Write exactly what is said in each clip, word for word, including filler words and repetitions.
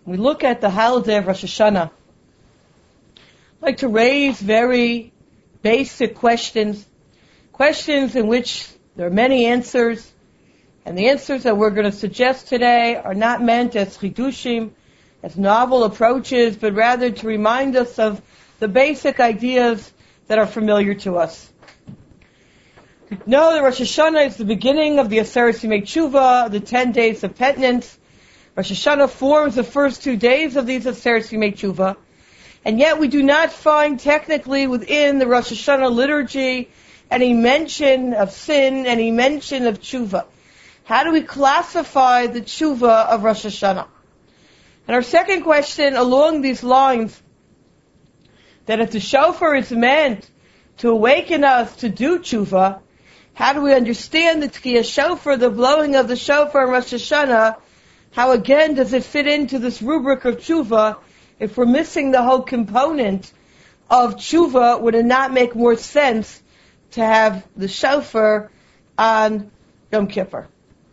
we look at the holiday of Rosh Hashanah, I'd like to raise very basic questions, questions in which there are many answers, and the answers that we're going to suggest today are not meant as chidushim, as novel approaches, but rather to remind us of the basic ideas that are familiar to us. We know that Rosh Hashanah is the beginning of the Aseret Yimei Tshuva, the ten days of penitence. Rosh Hashanah forms the first two days of these Aseret Yimei Tshuva, and yet we do not find technically within the Rosh Hashanah liturgy any mention of sin, any mention of Tshuva. How do we classify the Tshuva of Rosh Hashanah? And our second question along these lines, that if the shofar is meant to awaken us to do Tshuva, how do we understand the Tkiyah Shofar, the blowing of the shofar in Rosh Hashanah? How again does it fit into this rubric of Tshuva? If we're missing the whole component of Tshuva, would it not make more sense to have the shofar on Yom Kippur?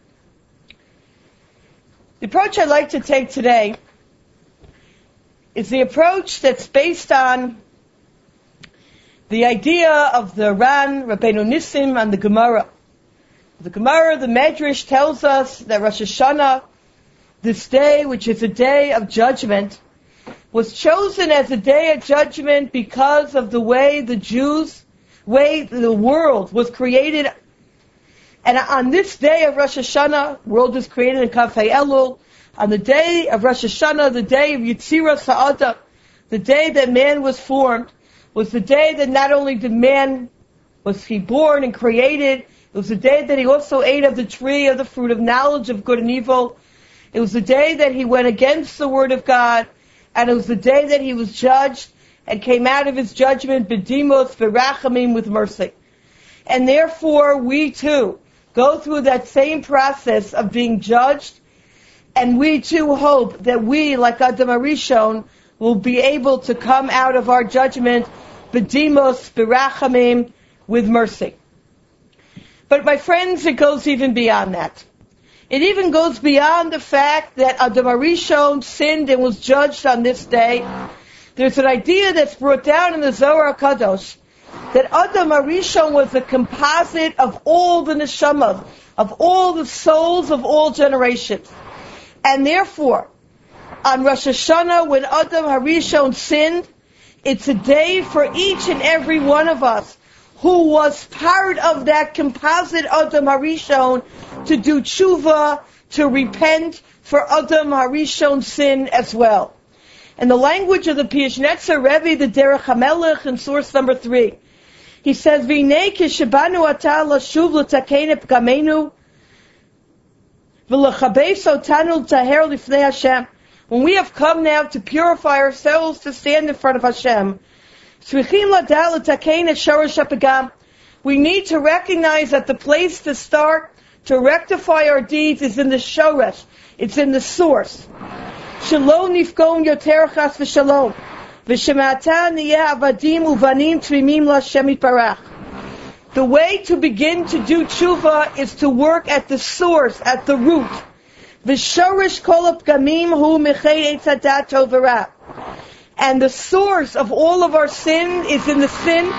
The approach I'd like to take today is the approach that's based on the idea of the Ran, Rabbeinu Nissim, and the Gemara. The Gemara, the Medrash, tells us that Rosh Hashanah, this day, which is a day of judgment, was chosen as a day of judgment because of the way the Jews, way the world was created. And on this day of Rosh Hashanah, the world was created in Kafei Elul. On the day of Rosh Hashanah, the day of Yitzira Sa'ada, the day that man was formed, was the day that not only did man, was he born and created, it was the day that he also ate of the tree of the fruit of knowledge of good and evil. It was the day that he went against the word of God, and it was the day that he was judged and came out of his judgment, b'dimos, b'rachamim, with mercy. And therefore, we too go through that same process of being judged, and we too hope that we, like Adam HaRishon, will be able to come out of our judgment, b'dimos, b'rachamim, with mercy. But my friends, it goes even beyond that. It even goes beyond the fact that Adam HaRishon sinned and was judged on this day. There's an idea that's brought down in the Zohar HaKadosh that Adam HaRishon was a composite of all the neshamas, of all the souls of all generations. And therefore, on Rosh Hashanah, when Adam HaRishon sinned, it's a day for each and every one of us who was part of that composite Adam HaRishon to do tshuva, to repent for Adam HaRishon's sin as well. In the language of the Piyashnetzer Rebbe, the Derech HaMelech, in source number three, he says, V'nei kishebanu ata lashuv l'takein et pgamenu v'lechabes otanu l'taher lifnei Hashem. When we have come now to purify ourselves, to stand in front of Hashem, we need to recognize that the place to start to rectify our deeds is in the shoresh. It's in the source. Shalom nifkom yoter chas v'shalom. V'shemata niyeh avadim uvanim trimim l'Hashem yitbarach. The way to begin to do tshuva is to work at the source, at the root. V'shorish kol ha'pgamim hu mechei eitz hadat tov v'ra. And the source of all of our sin is in the sin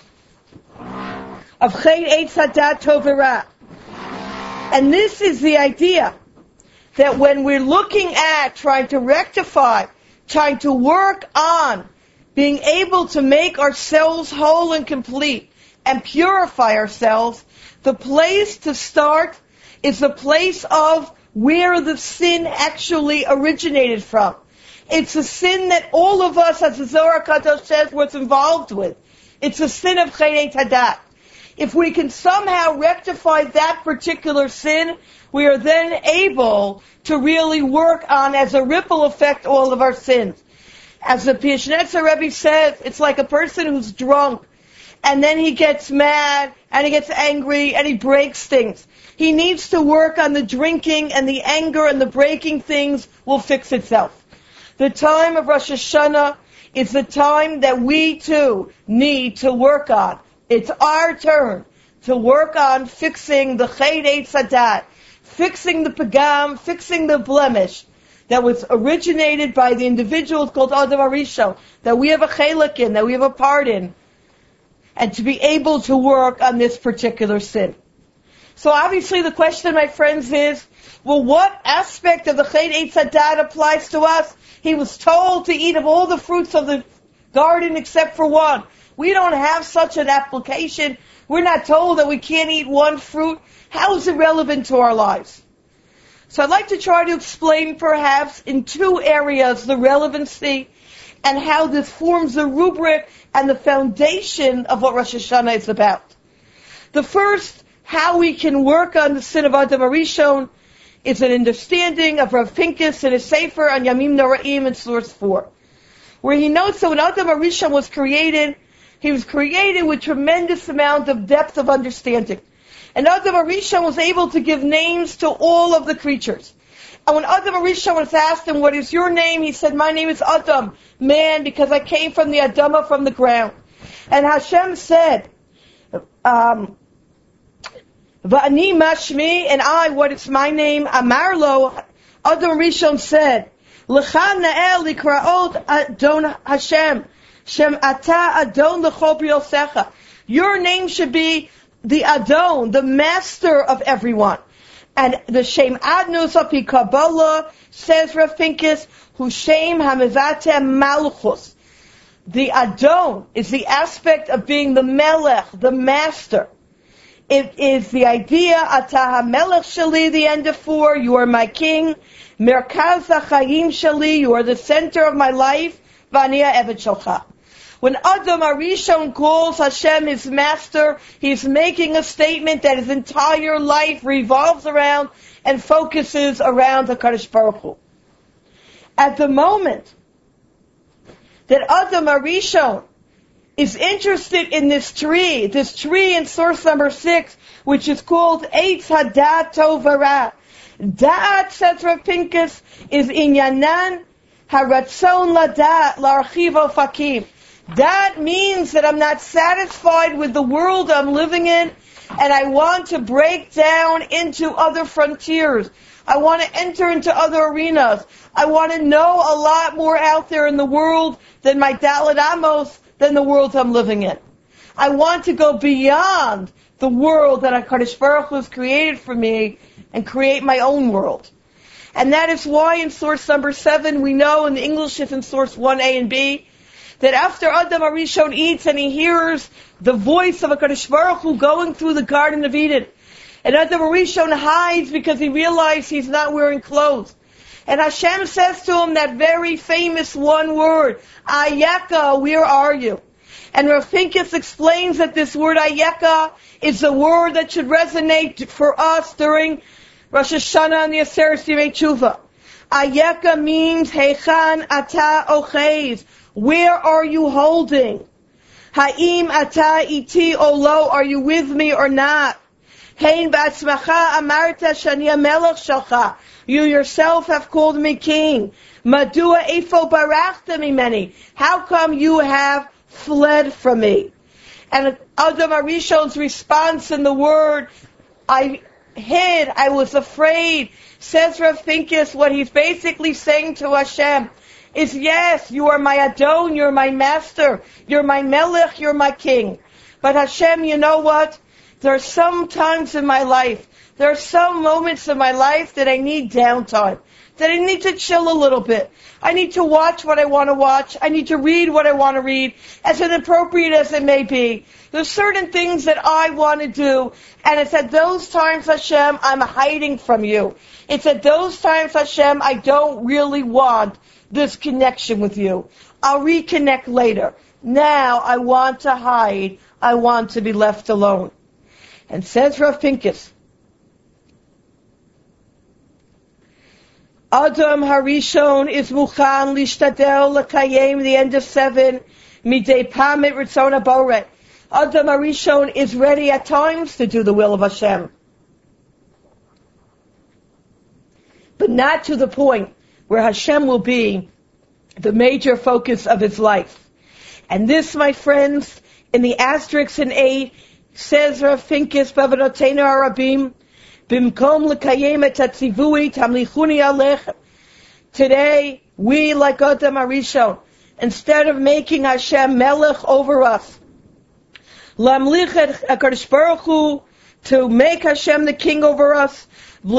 of Chet Eitz Hadat Tov V'Ra. And this is the idea that when we're looking at trying to rectify, trying to work on being able to make ourselves whole and complete and purify ourselves, the place to start is the place of where the sin actually originated from. It's a sin that all of us, as the Zohar HaKadosh says, was involved with. It's a sin of Chet Eitz Hadat. If we can somehow rectify that particular sin, we are then able to really work on, as a ripple effect, all of our sins. As the Piyashnetzer Rebbe says, it's like a person who's drunk, and then he gets mad, and he gets angry, and he breaks things. He needs to work on the drinking, and the anger and the breaking things will fix itself. The time of Rosh Hashanah is the time that we too need to work on. It's our turn to work on fixing the Chet Eitz Hadat, fixing the pagam, fixing the blemish, that was originated by the individuals called Adam Arishon, that we have a chelik in, that we have a part in, and to be able to work on this particular sin. So obviously the question, my friends, is, well, what aspect of the Chen Eitz Hadat applies to us? He was told to eat of all the fruits of the garden except for one. We don't have such an application. We're not told that we can't eat one fruit. How is it relevant to our lives? So I'd like to try to explain perhaps in two areas the relevancy and how this forms the rubric and the foundation of what Rosh Hashanah is about. The first, how we can work on the sin of Adam Arishon, is an understanding of Rav Pincus in his Sefer on Yamim Noraim in source four, where he notes that when Adam Arishon was created, he was created with tremendous amount of depth of understanding. And Adam Arishon was able to give names to all of the creatures. And when Adam Arishon was asked him, what is your name? He said, my name is Adam, man, because I came from the Adama, from the ground. And Hashem said, um, Va'ani mashmi, and I, what is my name? Amarlo, Adam Arishon said, L'cha na'el likraot Adon Hashem, Shem ata Adon l'chol briosecha. Your name should be the Adon, the master of everyone. And the Shem Adnus of the Kabbalah, says Rav Pincus, who Shem Hamivate Malchus. The Adon is the aspect of being the Melech, the master. It is the idea, Ata HaMelech Shali, the end of four, you are my king. Merkaz HaChayim Shali, you are the center of my life. V'aniya Evet Shalcha. When Adam Arishon calls Hashem his master, he's making a statement that his entire life revolves around and focuses around HaKadosh Baruch Hu. At the moment that Adam Arishon is interested in this tree, this tree in source number six, which is called Eitz Hadat Tov V'Ra. Da'at, says Rav Pincus, is inyanan haratzon ladat l'archiv ofakim. That means that I'm not satisfied with the world I'm living in, and I want to break down into other frontiers. I want to enter into other arenas. I want to know a lot more out there in the world than my Dalet Amos, than the world I'm living in. I want to go beyond the world that HaKadosh Baruch Hu has created for me and create my own world. And that is why in source number seven, we know in the English, if in source one A and B, that after Adam Arishon eats and he hears the voice of HaKadosh Baruch Hu going through the Garden of Eden, and Adam Arishon hides because he realized he's not wearing clothes. And Hashem says to him that very famous one word, Ayeka, where are you? And Rav Pincus explains that this word Ayeka is a word that should resonate for us during Rosh Hashanah and the Aseret Yimei Tshuva. Ayeka means Heichan Ata Ochez. Where are you holding? Ha'im Ata Iti Olo, are you with me or not? Hein Ba'atzmacha Amarta Shani HaMelech Shalcha. You yourself have called me king. Madua Eifo Barachta Mimeni. How come you have fled from me? And Adam Arishon's response in the word, I hid, I was afraid, says Rav Pincus, what he's basically saying to Hashem is, yes, you are my Adon, you're my master, you're my Melech, you're my king. But Hashem, you know what? There are some times in my life, there are some moments in my life that I need downtime, that I need to chill a little bit. I need to watch what I want to watch. I need to read what I want to read, as inappropriate as it may be. There's certain things that I want to do, and it's at those times, Hashem, I'm hiding from you. It's at those times, Hashem, I don't really want this connection with you. I'll reconnect later. Now I want to hide. I want to be left alone. And says Rav Pincus, Adam Harishon is Muchan Lishtadel L'Kayem, the end of seven, Midei Pamit Ritzona Boret. Adam Harishon is ready at times to do the will of Hashem, but not to the point where Hashem will be the major focus of his life. And this, my friends, in the asterisk in eight, says Rav Pincus, Bavadotena Arabim, Bimkom L'Kayem Et Hatzivui Tamlichuni Alechem. Today, we, like Adam Arishon, instead of making Hashem Melech over us, Lamlich HaKadosh Baruch Hu, to make Hashem the king over us,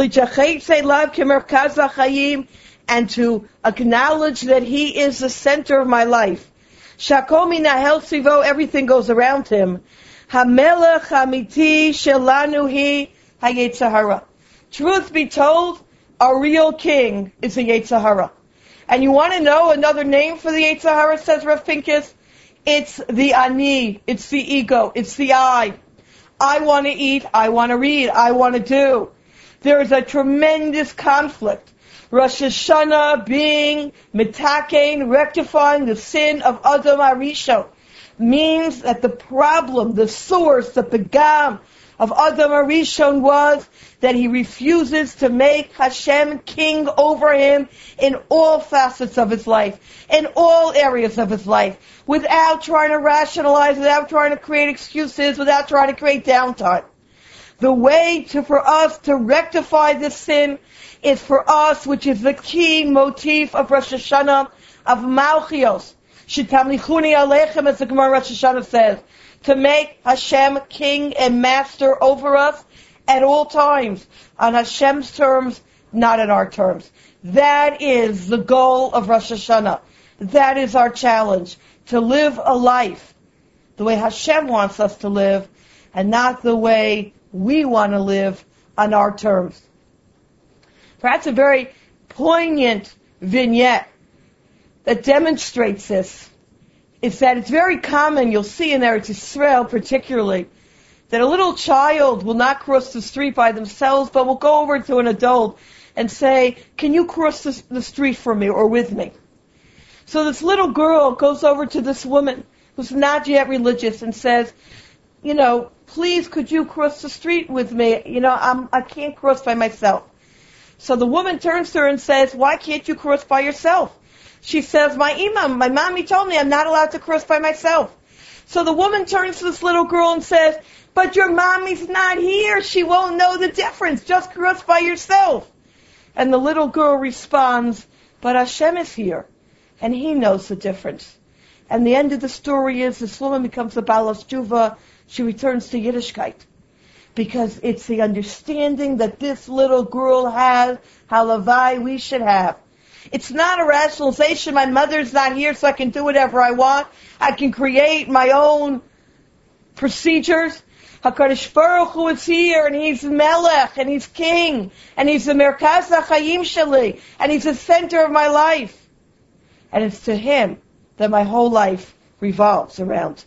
and to acknowledge that He is the center of my life. Shakomi Nahel Sivo, everything goes around Him. HaMelech HaMiti Shelanu Hi HaYetzer Hara. Truth be told, our real king is the Yetzer Hara. And you want to know another name for the Yetzer Hara, says Rav Pincus? It's the Ani, it's the ego, it's the I. I want to eat, I want to read, I want to do. There is a tremendous conflict. Rosh Hashanah being mitakein, rectifying the sin of Adam Arishon, means that the problem, the source, the pegam of Adam Arishon was that he refuses to make Hashem king over him in all facets of his life, in all areas of his life, without trying to rationalize, without trying to create excuses, without trying to create downtime. The way to, for us to rectify this sin is for us, which is the key motif of Rosh Hashanah, of Malchios, Shetamlichuni Aleichem, as the Gemara Rosh Hashanah says, to make Hashem king and master over us at all times, on Hashem's terms, not on our terms. That is the goal of Rosh Hashanah. That is our challenge, to live a life the way Hashem wants us to live, and not the way we want to live on our terms. Perhaps a very poignant vignette that demonstrates this is that it's very common, you'll see in Eretz Yisrael particularly, that a little child will not cross the street by themselves, but will go over to an adult and say, can you cross the, the street for me or with me? So this little girl goes over to this woman who's not yet religious and says, you know, please could you cross the street with me? You know, I'm, I can't cross by myself. So the woman turns to her and says, why can't you cross by yourself? She says, my imam, my mommy told me I'm not allowed to cross by myself. So the woman turns to this little girl and says, but your mommy's not here. She won't know the difference. Just cross by yourself. And the little girl responds, but Hashem is here, and He knows the difference. And the end of the story is this woman becomes a Balas Tshuva. She returns to Yiddishkeit. Because it's the understanding that this little girl has, halavai, we should have. It's not a rationalization, my mother's not here so I can do whatever I want. I can create my own procedures. HaKadosh Baruch Hu is here, and He's Melech, and He's King, and He's the Merkaz HaChayim Sheli, and He's the center of my life. And it's to Him that my whole life revolves around.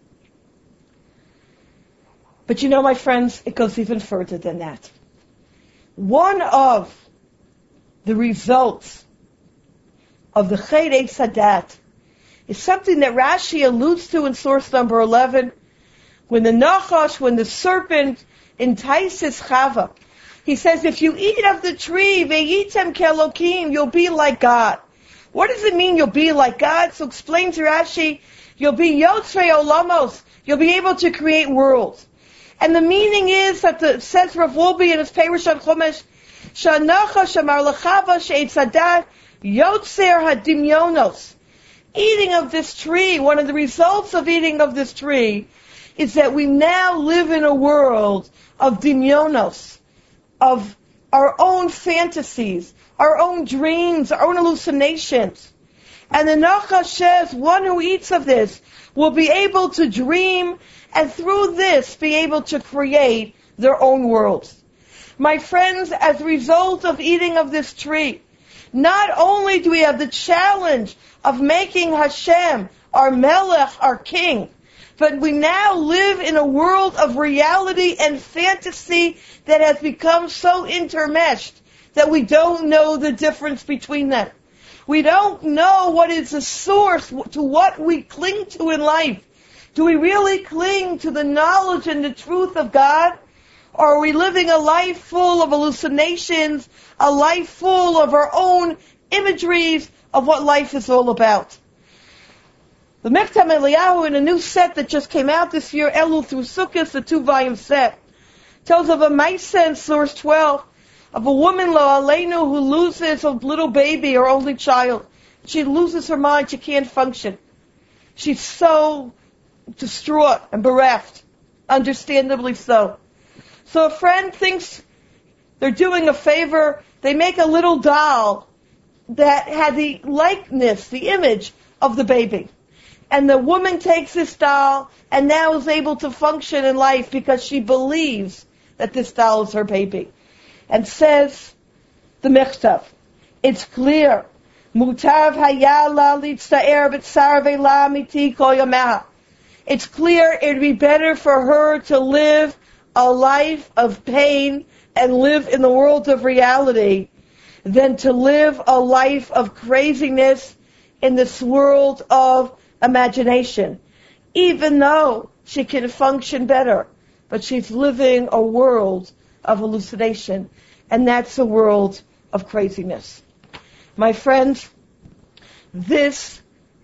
But you know, my friends, it goes even further than that. One of the results of the Chet Eitz Hadat is something that Rashi alludes to in source number eleven, when the Nachash, when the serpent entices Chava. He says, if you eat of the tree, ve'yitem kelokim, you'll be like God. What does it mean you'll be like God? So explains Rashi, you'll be Yotzrei Olamos, you'll be able to create worlds. And the meaning is that the, says Rav Wolbe in his Perush on Chumash, Shanachash amar l'Chava she'etz hadat yotzer hadimyonos. Eating of this tree, one of the results of eating of this tree is that we now live in a world of dimyonos, of our own fantasies, our own dreams, our own hallucinations. And the Nachash says, one who eats of this will be able to dream, and through this be able to create their own worlds. My friends, as a result of eating of this tree, not only do we have the challenge of making Hashem our Melech, our King, but we now live in a world of reality and fantasy that has become so intermeshed that we don't know the difference between them. We don't know what is the source to what we cling to in life. Do we really cling to the knowledge and the truth of God? Or are we living a life full of hallucinations, a life full of our own imageries of what life is all about? The Mektam Eliyahu, in a new set that just came out this year, Elul through Sukkot, the two-volume set, tells of a Maisa in source twelve, of a woman, lo aleinu, who loses a little baby, her only child. She loses her mind. She can't function. She's so distraught and bereft, understandably so. So a friend thinks they're doing a favor. They make a little doll that had the likeness, the image of the baby. And the woman takes this doll and now is able to function in life because she believes that this doll is her baby. And says the Mechtav, it's clear. Mutav hayala litztaer b'tzar ve'la amiti kol yameha. It's clear it would be better for her to live a life of pain and live in the world of reality than to live a life of craziness in this world of imagination. Even though she can function better, but she's living a world of hallucination, and that's a world of craziness. My friends, this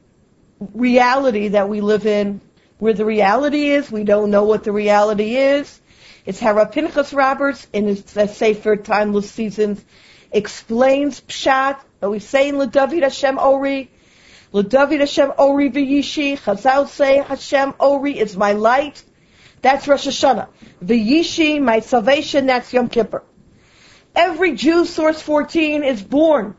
reality that we live in, where the reality is, we don't know what the reality is. It's how Rav Pinchas Roberts, in his Sefer Timeless Seasons, explains Pshat, that we say in LeDavid Hashem Ori, LeDavid Hashem Ori v'yishi, Chazal say Hashem Ori is my light. That's Rosh Hashanah. V'yishi, my salvation, that's Yom Kippur. Every Jew, source fourteen, is born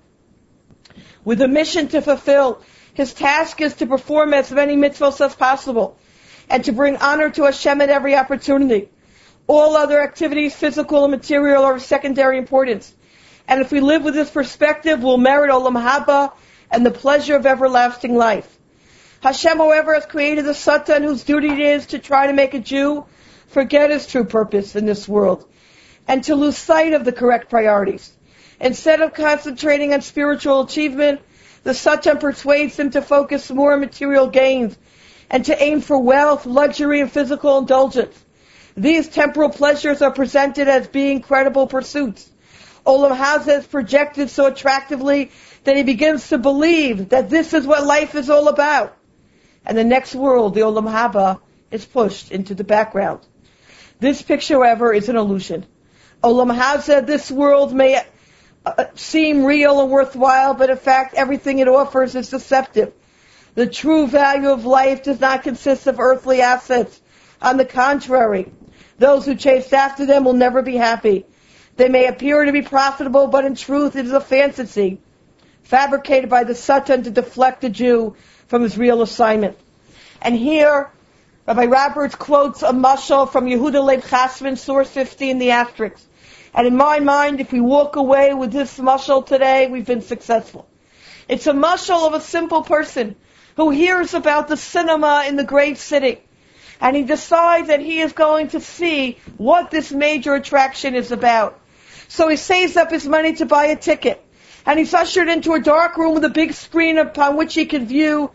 with a mission to fulfill. His task is to perform as many mitzvahs as possible and to bring honor to Hashem at every opportunity. All other activities, physical and material, are of secondary importance. And if we live with this perspective, we'll merit Olam Haba and the pleasure of everlasting life. Hashem, however, has created the Satan whose duty it is to try to make a Jew forget his true purpose in this world and to lose sight of the correct priorities. Instead of concentrating on spiritual achievement, the Satan persuades him to focus more on material gains and to aim for wealth, luxury, and physical indulgence. These temporal pleasures are presented as being credible pursuits. Olam Hazeh is projected so attractively that he begins to believe that this is what life is all about. And the next world, the Olam Haba, is pushed into the background. This picture, however, is an illusion. Olam Hazeh, this world, may uh, seem real and worthwhile, but in fact, everything it offers is deceptive. The true value of life does not consist of earthly assets. On the contrary, those who chase after them will never be happy. They may appear to be profitable, but in truth it is a fantasy, fabricated by the Satan to deflect the Jew from his real assignment. And here, Rabbi Roberts quotes a mashal from Yehuda Leib Chasman, source fifteen, the asterisk. And in my mind, if we walk away with this mashal today, we've been successful. It's a mashal of a simple person who hears about the cinema in the great city. And he decides that he is going to see what this major attraction is about. So he saves up his money to buy a ticket. And he's ushered into a dark room with a big screen upon which he can view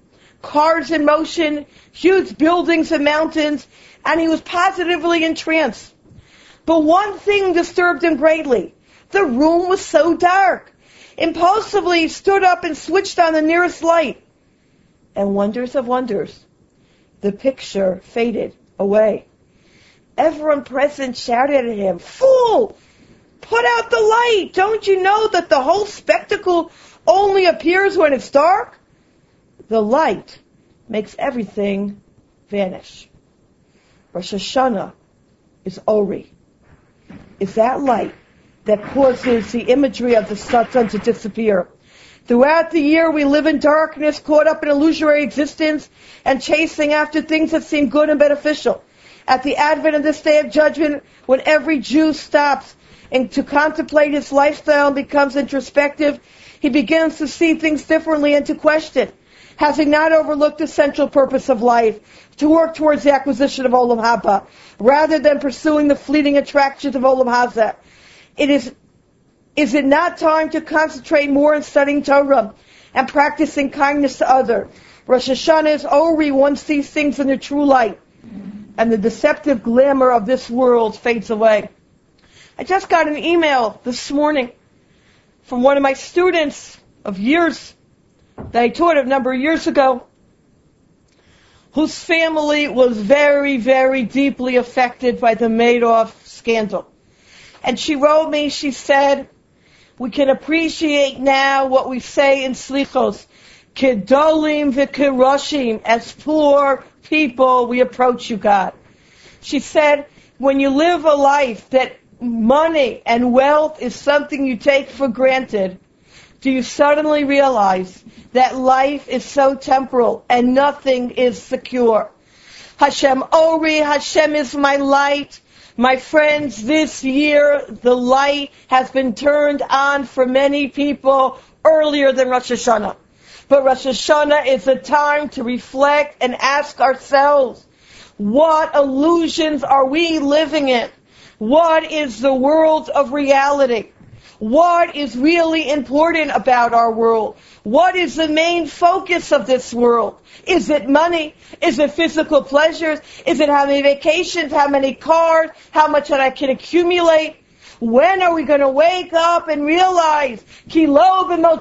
cars in motion, huge buildings and mountains, and he was positively entranced. But one thing disturbed him greatly. The room was so dark. Impulsively, he stood up and switched on the nearest light. And wonders of wonders, the picture faded away. Everyone present shouted at him, "Fool! Put out the light! Don't you know that the whole spectacle only appears when it's dark?" The light makes everything vanish. Rosh Hashanah is Ori. It's that light that causes the imagery of the Satan to disappear. Throughout the year, we live in darkness, caught up in illusory existence, and chasing after things that seem good and beneficial. At the advent of this day of judgment, when every Jew stops and to contemplate his lifestyle and becomes introspective, he begins to see things differently and to question, has he not overlooked the central purpose of life, to work towards the acquisition of Olam Haba, rather than pursuing the fleeting attractions of Olam Hazeh? It is Is it not time to concentrate more on studying Torah and practicing kindness to others? Rosh Hashanah is Ori, one sees things in their true light, and the deceptive glamour of this world fades away. I just got an email this morning from one of my students of years that I taught a number of years ago, whose family was very, very deeply affected by the Madoff scandal. And she wrote me, she said, we can appreciate now what we say in Slichos. Kedolim v'keroshim, as poor people, we approach you, God. She said, when you live a life that money and wealth is something you take for granted, do you suddenly realize that life is so temporal and nothing is secure? Hashem Ori, Hashem is my light. My friends, this year the light has been turned on for many people earlier than Rosh Hashanah. But Rosh Hashanah is a time to reflect and ask ourselves, what illusions are we living in? What is the world of reality? What is really important about our world? What is the main focus of this world? Is it money? Is it physical pleasures? Is it how many vacations? How many cars? How much that I can accumulate? When are we going to wake up and realize, we don't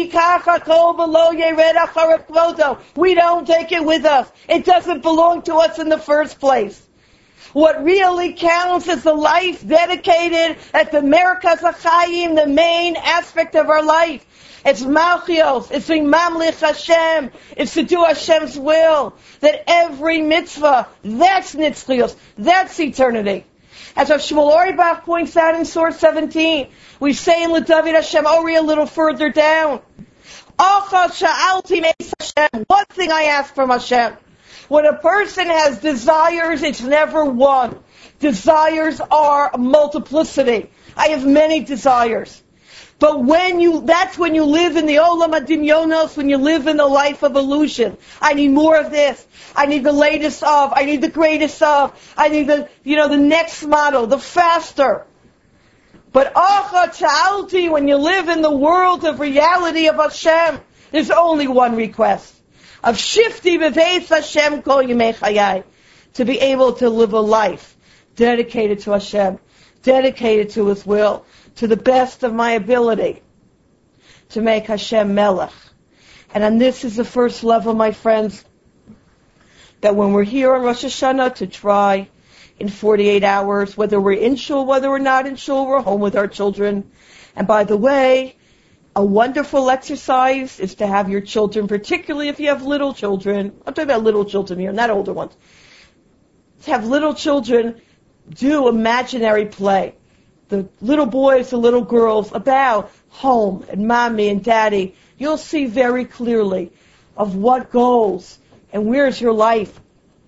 take it with us. It doesn't belong to us in the first place. What really counts is the life dedicated at the Merkaz HaChaim, the main aspect of our life. It's Malchios, it's being Mamlich Hashem, it's to do Hashem's will. That every mitzvah, that's Nitzchios, that's eternity. As Rav Shmuel Auerbach points out in Source seventeen, we say in L'David Hashem Ori a little further down, Achas sha'alti meis Hashem, one thing I ask from Hashem. When a person has desires, it's never one. Desires are a multiplicity. I have many desires. But when you, that's when you live in the Olam HaDimyonos, when you live in the life of illusion. I need more of this. I need the latest of. I need the greatest of. I need the, you know, the next model, the faster. But Acha Cha'alti, when you live in the world of reality of Hashem, there's only one request. Of Shifti B'Veis Hashem Kol Yemei Chayai. To be able to live a life dedicated to Hashem, dedicated to His will, to the best of my ability, to make Hashem Melech. And on this is the first level, my friends, that when we're here on Rosh Hashanah to try in forty-eight hours, whether we're in shul, whether we're not in shul, we're home with our children. And by the way, a wonderful exercise is to have your children, particularly if you have little children, I'm talking about little children here, not older ones, to have little children do imaginary play. The little boys, the little girls, about home and mommy and daddy. You'll see very clearly of what goals and where's your life.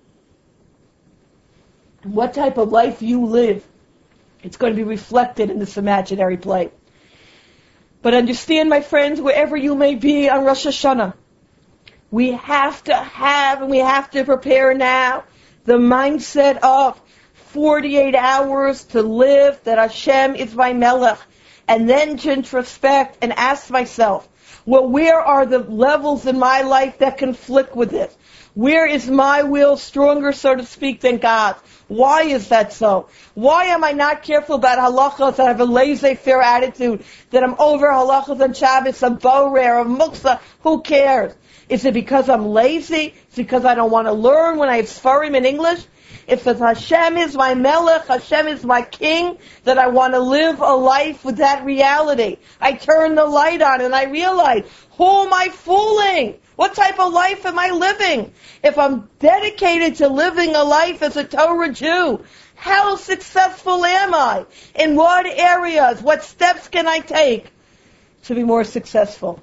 And what type of life you live. It's going to be reflected in this imaginary play. But understand, my friends, wherever you may be on Rosh Hashanah, we have to have and we have to prepare now the mindset of forty-eight hours to live that Hashem is my Melech, and then to introspect and ask myself, well, where are the levels in my life that conflict with this? Where is my will stronger, so to speak, than God's? Why is that so? Why am I not careful about halachas, that I have a laissez-faire attitude, that I'm over halachas and Shabbos, a borer, a muksa, who cares? Is it because I'm lazy? Is it because I don't want to learn when I have Sfarim in English? If it's Hashem is my Melech, Hashem is my King, that I want to live a life with that reality. I turn the light on and I realize, who am I fooling? What type of life am I living? If I'm dedicated to living a life as a Torah Jew, how successful am I? In what areas? What steps can I take to be more successful?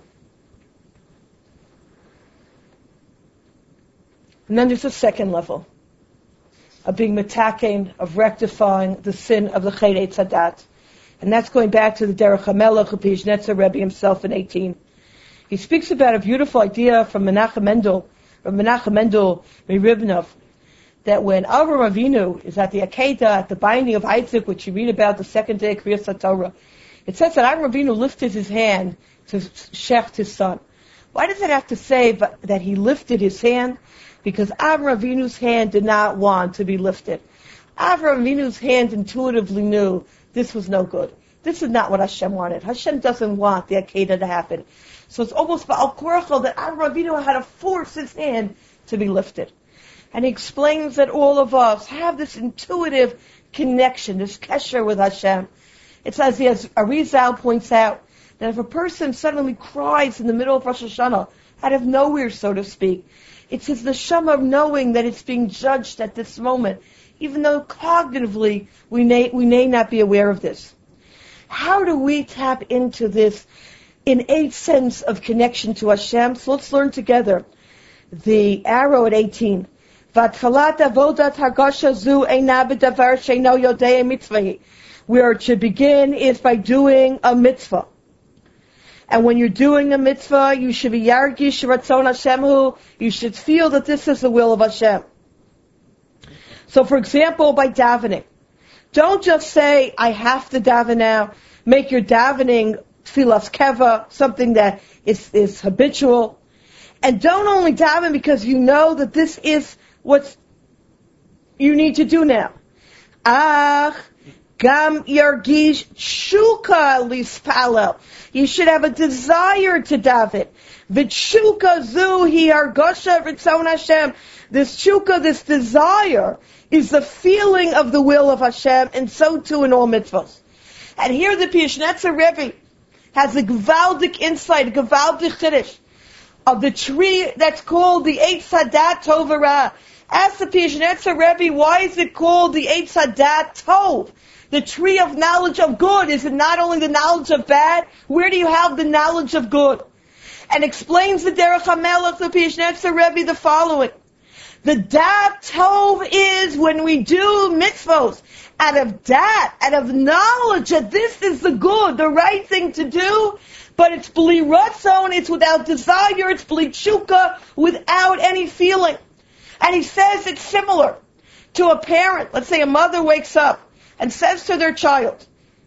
And then there's a second level of being metaken, of rectifying the sin of the Chet Eitz Hadat. And that's going back to the Derech HaMelech of Pizhnetzer Rebbe himself in eighteen. He speaks about a beautiful idea from Menachem Mendel, from Menachem Mendel Miribnov, that when Avraham Avinu is at the Akedah, at the binding of Isaac, which you read about the second day of Kriyas HaTorah, it says that Avraham Avinu lifted his hand to Shecht, his son. Why does it have to say that he lifted his hand? Because Avraham Avinu's hand did not want to be lifted. Avraham Avinu's hand intuitively knew this was no good. This is not what Hashem wanted. Hashem doesn't want the Akedah to happen. So it's almost Ba'al Korachel that Avraham Avinu had to force his hand to be lifted. And he explains that all of us have this intuitive connection, this kesher with Hashem. It's as the Arizal points out, that if a person suddenly cries in the middle of Rosh Hashanah, out of nowhere, so to speak, it's his neshama of knowing that it's being judged at this moment, even though cognitively we may, we may not be aware of this. How do we tap into this innate sense of connection to Hashem? So let's learn together the arrow at eighteen. Vatchalat avodat hagasha zu eina b'davar sheino yodei mitzvah. Where it should begin is by doing a mitzvah. And when you're doing a mitzvah, you should be yargish ratzon Hashemhu. You should feel that this is the will of Hashem. So, for example, by davening, don't just say, I have to daven now. Make your davening tfilas keva, something that is, is habitual. And don't only daven because you know that this is what you need to do now. Ach, gam yargish shuka lispalel. You should have a desire to daven. V'tshuka zu hi hargasha ritzon Hashem. This shuka, this desire, is the feeling of the will of Hashem, and so too in all mitzvahs. And here the Piyashnetzer Rebbe has a gewaldic insight, a gewaldic chiddush of the tree that's called the Eitz Hadat Tov Ra. Ask the Piyashnetzer Rebbe, why is it called the Eitz Hadat Tov? The tree of knowledge of good. Is it not only the knowledge of bad? Where do you have the knowledge of good? And explains the Derech HaMelech, the Piyashnetzer Rebbe, the following. The Dat Tov is when we do mitzvos out of dat, out of knowledge that this is the good, the right thing to do, but it's bli ratzon, it's without desire, it's bli tshuka, without any feeling. And he says it's similar to a parent. Let's say a mother wakes up and says to their child,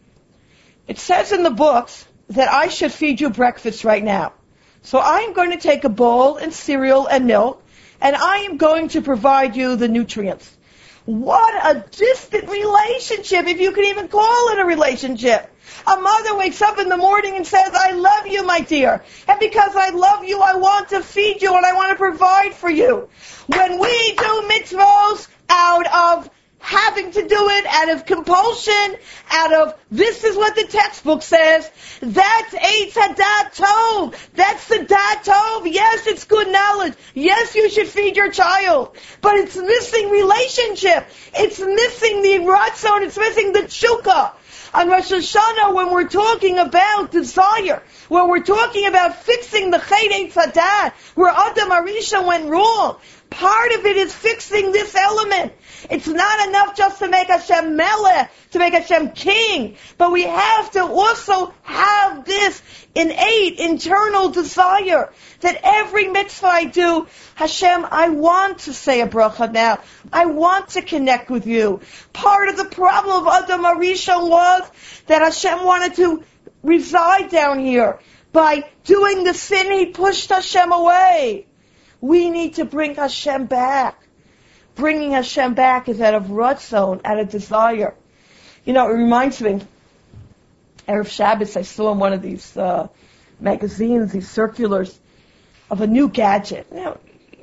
it says in the books that I should feed you breakfast right now. So I am going to take a bowl and cereal and milk, and I am going to provide you the nutrients. What a distant relationship, if you could even call it a relationship. A mother wakes up in the morning and says, I love you, my dear. And because I love you, I want to feed you and I want to provide for you. When we do mitzvos out of having to do it, out of compulsion, out of this is what the textbook says, that's Eitz Hadat Tov. That's the Dat Tov. Yes, it's good knowledge. Yes, you should feed your child. But it's missing relationship. It's missing the Ratzon. It's missing the Tshuka. On Rosh Hashanah, when we're talking about desire, when we're talking about fixing the Chet Eitz Hadat, where Adam Arisha went wrong, part of it is fixing this element. It's not enough just to make Hashem Melech, to make Hashem King, but we have to also have this innate, internal desire that every mitzvah I do, Hashem, I want to say a bracha now. I want to connect with you. Part of the problem of Adam Arishon was that Hashem wanted to reside down here. By doing the sin, he pushed Hashem away. We need to bring Hashem back. Bringing Hashem back is out of ratzon, out of desire. You know, it reminds me, Erev Shabbos, I saw in one of these uh, magazines, these circulars, of a new gadget. Now,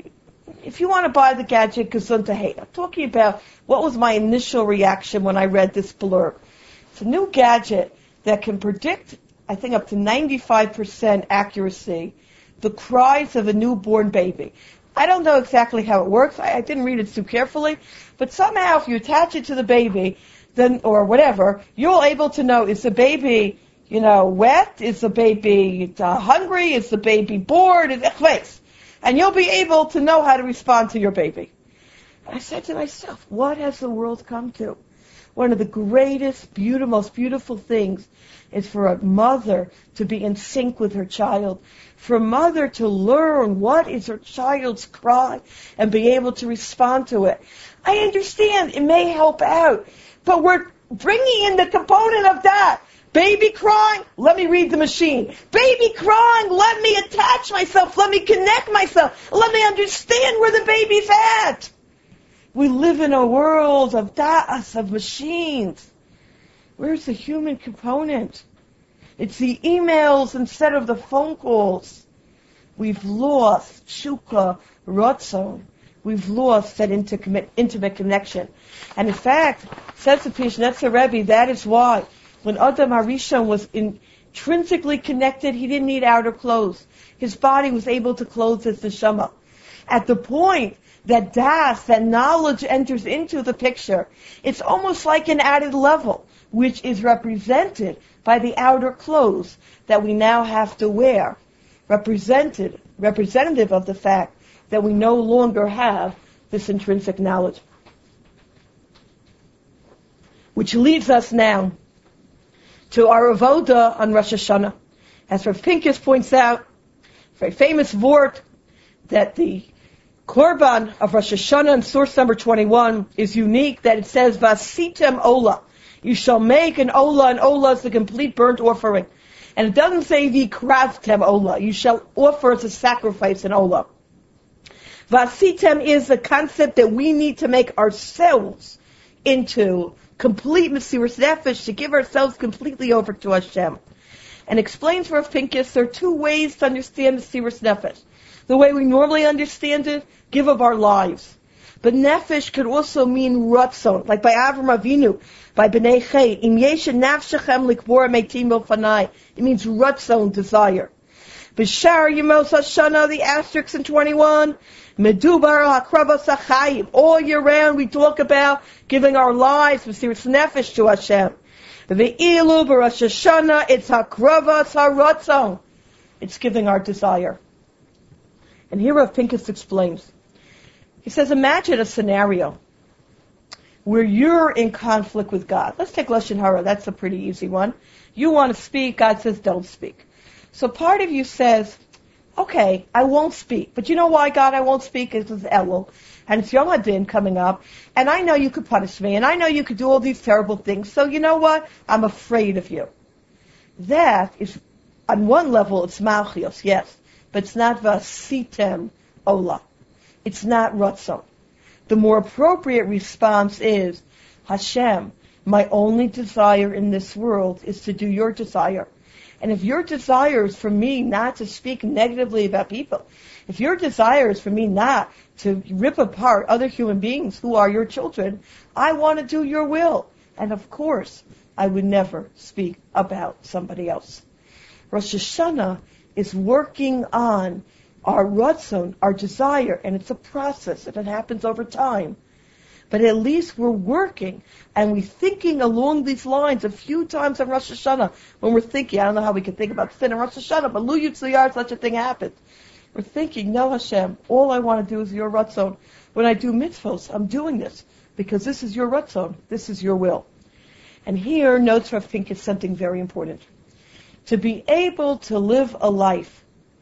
if you want to buy the gadget, gesundheit. Hey, I'm talking about what was my initial reaction when I read this blurb. It's a new gadget that can predict, I think, up to ninety-five percent accuracy, the cries of a newborn baby. I don't know exactly how it works. I, I didn't read it too carefully. But somehow if you attach it to the baby, then, or whatever, you're able to know, is the baby, you know, wet? Is the baby uh, hungry? Is the baby bored? Is it, and you'll be able to know how to respond to your baby. And I said to myself, what has the world come to? One of the greatest, beautiful, most beautiful things is for a mother to be in sync with her child. For a mother to learn what is her child's cry and be able to respond to it. I understand it may help out, but we're bringing in the component of that. Baby crying, let me read the machine. Baby crying, let me attach myself, let me connect myself, let me understand where the baby's at. We live in a world of da'as, of machines. Where's the human component? It's the emails instead of the phone calls. We've lost shuka, ratzon. We've lost that intimate, intimate connection. And in fact, says the Piyashnetzer Rebbe, that is why When Adam HaRishon was intrinsically connected, he didn't need outer clothes. His body was able to clothe his neshama. At the point that das, that knowledge enters into the picture, it's almost like an added level, which is represented by the outer clothes that we now have to wear, represented, representative of the fact that we no longer have this intrinsic knowledge. Which leads us now to our avoda on Rosh Hashanah. As Rav Pincus points out, very famous word that the Korban of Rosh Hashanah in source number twenty-one is unique, that it says, Vasitem Ola. You shall make an Ola, and Ola is the complete burnt offering. And it doesn't say Vikravtem Ola. You shall offer as a sacrifice an Ola. Vasitem is the concept that we need to make ourselves into complete Mesiras Nefesh, to give ourselves completely over to Hashem. And explains Rav Pincus, there are two ways to understand Mesiras Nefesh. The way we normally understand it, give of our lives. But Nefesh could also mean Ratzon, like by Avram Avinu, by Bnei Chay, Im Yesh Nafshechem Likbor Meitim Milfanai. It means Ratzon, desire. B'Shar Yemos Hashanah, the asterisk in twenty-one, Medubar HaKravas HaChayim. All year round we talk about giving our lives, Mesiras Nefesh, to Hashem. Ve'ilu b'Rosh Hashanah, it's HaKravas HaRatzon. It's giving our desire. And here Rav Pincus explains. He says, imagine a scenario where you're in conflict with God. Let's take Lashon Hara. That's a pretty easy one. You want to speak. God says, don't speak. So part of you says, okay, I won't speak. But you know why, God, I won't speak? It's Elul. And it's Yom HaDin coming up. And I know you could punish me. And I know you could do all these terrible things. So you know what? I'm afraid of you. That is, on one level, it's Malchios, yes. But it's not Vasitem Ola. It's not Ratzon. The more appropriate response is, Hashem, my only desire in this world is to do your desire. And if your desire is for me not to speak negatively about people, if your desire is for me not to rip apart other human beings who are your children, I want to do your will. And of course, I would never speak about somebody else. Rosh Hashanah is working on our ratzon, our desire, and it's a process, and it happens over time. But at least we're working, and we're thinking along these lines a few times on Rosh Hashanah, when we're thinking, I don't know how we can think about sin on Rosh Hashanah, but Lu Yitzuyar, such a thing happens. We're thinking, no Hashem, all I want to do is your ratzon. When I do mitzvos, I'm doing this, because this is your ratzon, this is your will. And here, notes Rav Pincus something very important. To be able to live a life,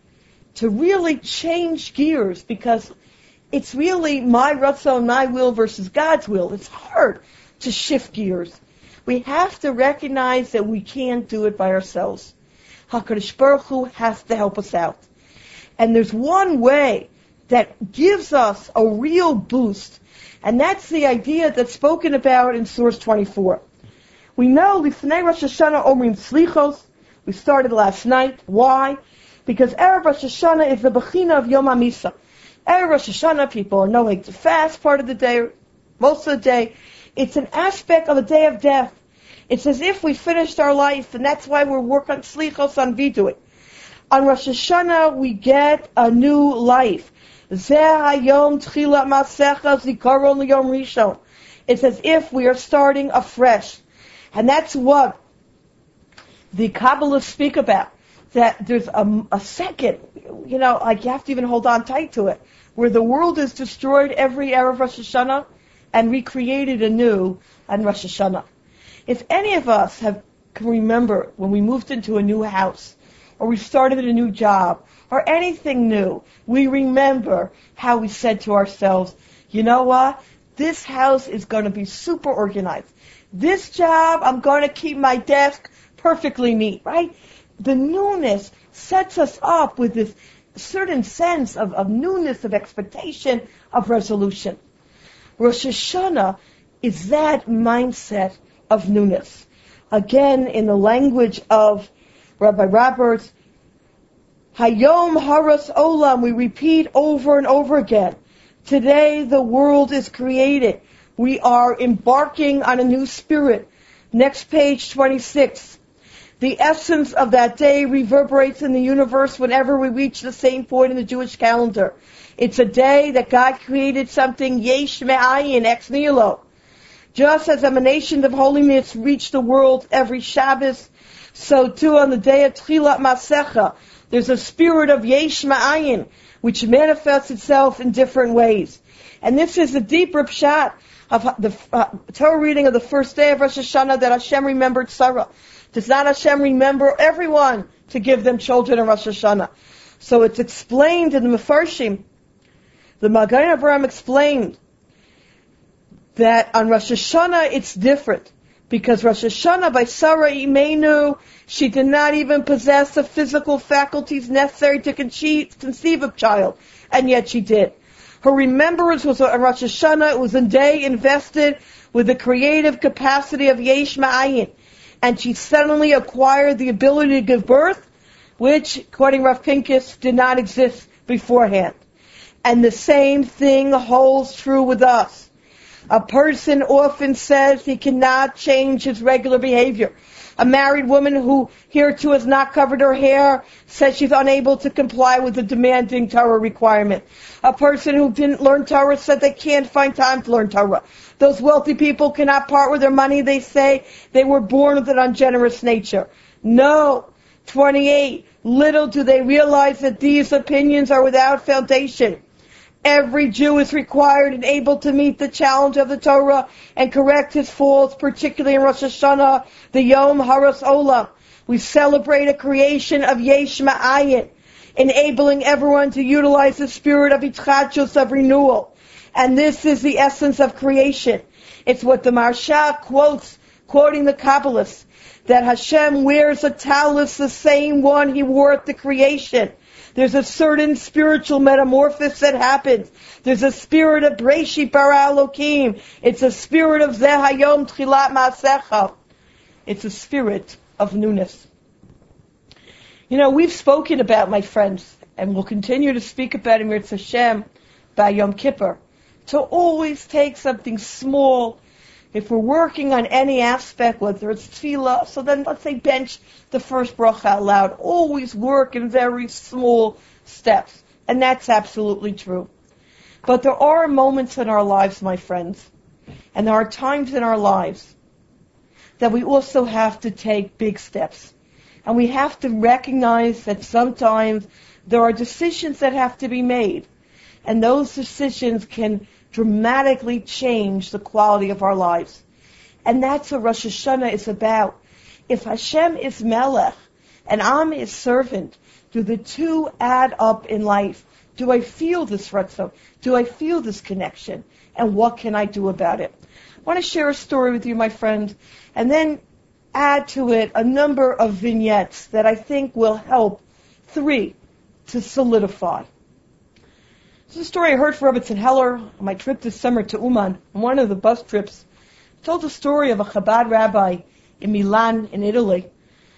to really change gears, because it's really my ratzon, my will versus God's will. It's hard to shift gears. We have to recognize that we can't do it by ourselves. HaKadosh Baruch Hu has to help us out. And there's one way that gives us a real boost, and that's the idea that's spoken about in Source twenty-four. We know Lifnei Rosh Hashanah Omrim Slichos. We started last night. Why? Because Erev Rosh Hashanah is the Bechina of Yom HaMisa. Erev Rosh Hashanah, people are knowing to fast part of the day, most of the day. It's an aspect of a day of death. It's as if we finished our life, and that's why we're working on Slichos on Vidui. On Rosh Hashanah, we get a new life. Zeh hayom tchilat masecha zikaron liyom rishon. It's as if we are starting afresh. And that's what the Kabbalists speak about. That there's a, a second, you know, like you have to even hold on tight to it, where the world is destroyed every Erev Rosh Hashanah and recreated anew on Rosh Hashanah. If any of us have can remember when we moved into a new house, or we started a new job, or anything new, we remember how we said to ourselves, you know what? This house is going to be super organized. This job, I'm going to keep my desk perfectly neat, right? The newness sets us up with this certain sense of, of newness, of expectation, of resolution. Rosh Hashanah is that mindset of newness. Again, in the language of Rabbi Roberts, Hayom Haras Olam, we repeat over and over again. Today the world is created. We are embarking on a new spirit. Next page, twenty-six. The essence of that day reverberates in the universe whenever we reach the same point in the Jewish calendar. It's a day that God created something yesh me'ayin, ex nihilo. Just as emanations of holiness reach the world every Shabbos, so too on the day of Tchilat Masecha, there's a spirit of yesh me'ayin, which manifests itself in different ways. And this is the deeper pshat of the uh, Torah reading of the first day of Rosh Hashanah, that Hashem remembered Sarah. Does not Hashem remember everyone to give them children in Rosh Hashanah? So it's explained in the Mefarshim. The Magen Avraham explained that on Rosh Hashanah it's different, because Rosh Hashanah by Sarah Imenu, she did not even possess the physical faculties necessary to conceive, conceive a child, and yet she did. Her remembrance was on Rosh Hashanah. It was a day invested with the creative capacity of Yesh Ma'ayin, and she suddenly acquired the ability to give birth, which, according to Rav Pincus, did not exist beforehand. And the same thing holds true with us. A person often says he cannot change his regular behavior. A married woman who hereto has not covered her hair says she's unable to comply with the demanding Torah requirement. A person who didn't learn Torah said they can't find time to learn Torah. Those wealthy people cannot part with their money. They say they were born with an ungenerous nature. No. twenty-eight. Little do they realize that these opinions are without foundation. Every Jew is required and able to meet the challenge of the Torah and correct his faults, particularly in Rosh Hashanah, the Yom Haras Olam. We celebrate a creation of Yesh Ma'ayin, enabling everyone to utilize the spirit of Yitzchachus, of renewal. And this is the essence of creation. It's what the Maharsha quotes, quoting the Kabbalists, that Hashem wears a talus, the same one he wore at the creation. There's a certain spiritual metamorphosis that happens. There's a spirit of Breshit bara Elokim. It's a spirit of Zeh Hayom Tchilat Ma'asecha. It's a spirit of newness. You know, we've spoken about, my friends, and we'll continue to speak about Emir Hashem by Yom Kippur, to always take something small. If we're working on any aspect, whether it's tefillah, so then let's say bench the first bracha out loud. Always work in very small steps. And that's absolutely true. But there are moments in our lives, my friends, and there are times in our lives that we also have to take big steps. And we have to recognize that sometimes there are decisions that have to be made. And those decisions can dramatically change the quality of our lives. And that's what Rosh Hashanah is about. If Hashem is Melech and I'm His servant, do the two add up in life? Do I feel this ratzon? Do I feel this connection? And what can I do about it? I want to share a story with you, my friend, and then add to it a number of vignettes that I think will help, three, to solidify. This is a story I heard from Rebbetzin Heller on my trip this summer to Uman. On one of the bus trips, I told the story of a Chabad rabbi in Milan, in Italy,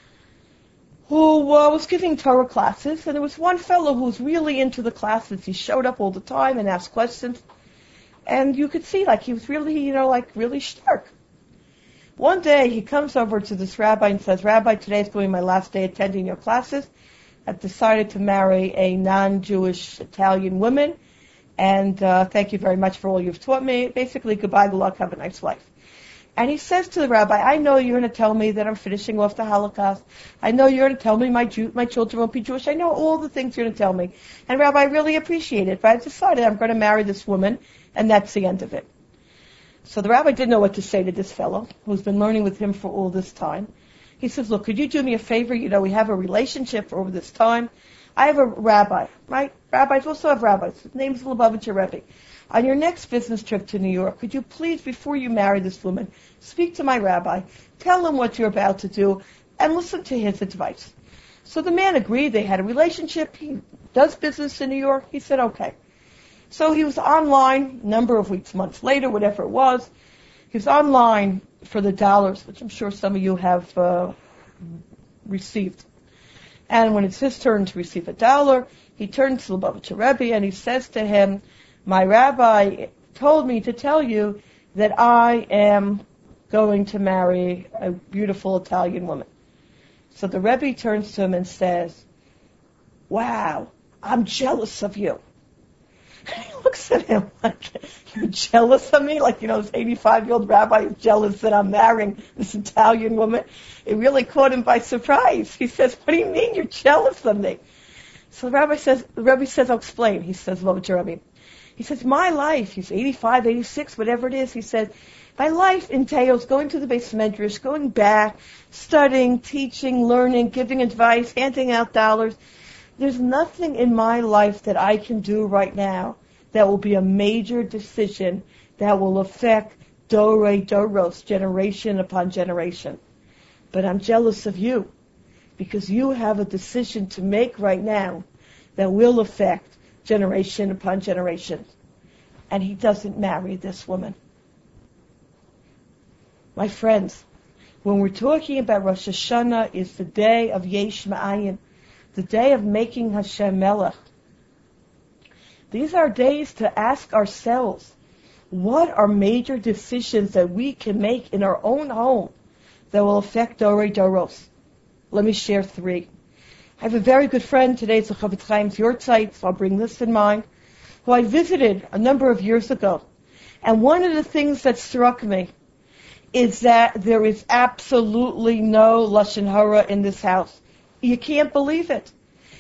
who uh, was giving Torah classes, and there was one fellow who was really into the classes. He showed up all the time and asked questions, and you could see, like, he was really, you know, like, really stark. One day, he comes over to this rabbi and says, Rabbi, today is going to be my last day attending your classes. I've decided to marry a non-Jewish Italian woman, and uh, thank you very much for all you've taught me. Basically, goodbye, good luck, have a nice life. And he says to the rabbi, I know you're going to tell me that I'm finishing off the Holocaust. I know you're going to tell me my Jew- my children won't be Jewish. I know all the things you're going to tell me. And Rabbi, I really appreciate it, but I've decided I'm going to marry this woman, and that's the end of it. So the rabbi didn't know what to say to this fellow, who's been learning with him for all this time. He says, look, could you do me a favor? You know, we have a relationship for over this time. I have a rabbi, right? Rabbis also have rabbis. His name's Lubavitcher Rebbe. On your next business trip to New York, could you please, before you marry this woman, speak to my rabbi, tell him what you're about to do, and listen to his advice. So the man agreed. They had a relationship. He does business in New York. He said, okay. So he was online a number of weeks, months later, whatever it was. He was online for the dollars, which I'm sure some of you have uh, received. And when it's his turn to receive a dollar, he turns to Lubavitcher Rebbe and he says to him, my rabbi told me to tell you that I am going to marry a beautiful Italian woman. So the Rebbe turns to him and says, wow, I'm jealous of you. And he looks at him like, you're jealous of me? Like, you know, this eighty-five-year-old rabbi is jealous that I'm marrying this Italian woman. It really caught him by surprise. He says, what do you mean you're jealous of me? So the rabbi says, the Rebbe says, I'll explain. He says, Lo Jeremy. He says, my life, he's eighty-five, eighty-six, whatever it is, he says, my life entails going to the Beis Medrash, going back, studying, teaching, learning, giving advice, handing out dollars. There's nothing in my life that I can do right now that will be a major decision that will affect Dorei Doros, generation upon generation. But I'm jealous of you because you have a decision to make right now that will affect generation upon generation. And he doesn't marry this woman. My friends, when we're talking about Rosh Hashanah, is the day of Yesh Ma'ayin, the day of making Hashem Melech. These are days to ask ourselves, what are major decisions that we can make in our own home that will affect Dorei Doros? Let me share three. I have a very good friend, today it's a Chofetz Chaim's Yortzeit, so I'll bring this in mind, who I visited a number of years ago. And one of the things that struck me is that there is absolutely no Lashon Hara in this house. You can't believe it.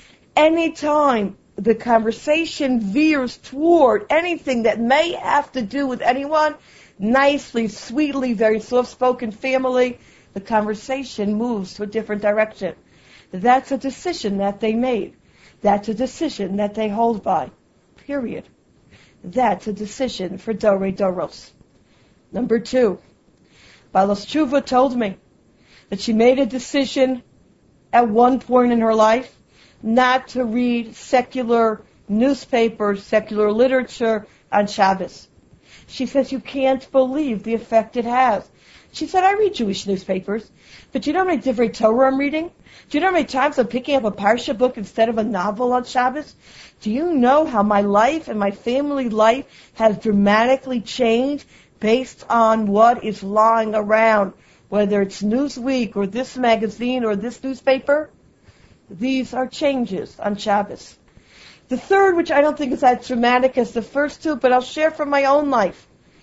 Anytime the conversation veers toward anything that may have to do with anyone, nicely, sweetly, very soft-spoken family, the conversation moves to a different direction. That's a decision that they made. That's a decision that they hold by. Period. That's a decision for Dorei Doros. Number two, Balas Tshuva told me that she made a decision at one point in her life not to read secular newspapers, secular literature on Shabbos. She says, you can't believe the effect it has. She said, I read Jewish newspapers, but do you know how many Divrei Torah I'm reading? Do you know how many times I'm picking up a Parsha book instead of a novel on Shabbos? Do you know how my life and my family life has dramatically changed based on what is lying around, whether it's Newsweek or this magazine or this newspaper? These are changes on Shabbos. The third, which I don't think is as dramatic as the first two, but I'll share from my own life.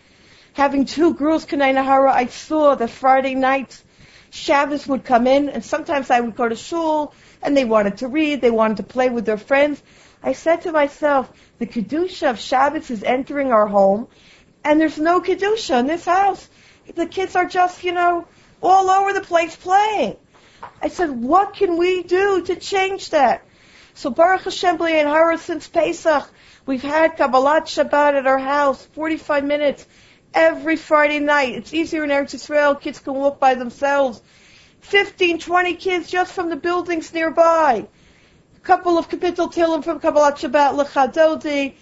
Having two girls, Kanai Nahara, I saw that Friday nights, Shabbos would come in, and sometimes I would go to shul, and they wanted to read, they wanted to play with their friends. I said to myself, the Kedusha of Shabbos is entering our home, and there's no Kedusha in this house. The kids are just, you know, all over the place playing. I said, what can we do to change that? So Baruch Hashem and Hara, since Pesach, we've had Kabbalat Shabbat at our house, forty-five minutes, every Friday night. It's easier in Eretz Yisrael, kids can walk by themselves. fifteen, twenty kids just from the buildings nearby. A couple of Kapitel Tilim from Kabbalat Shabbat, Lechadodi,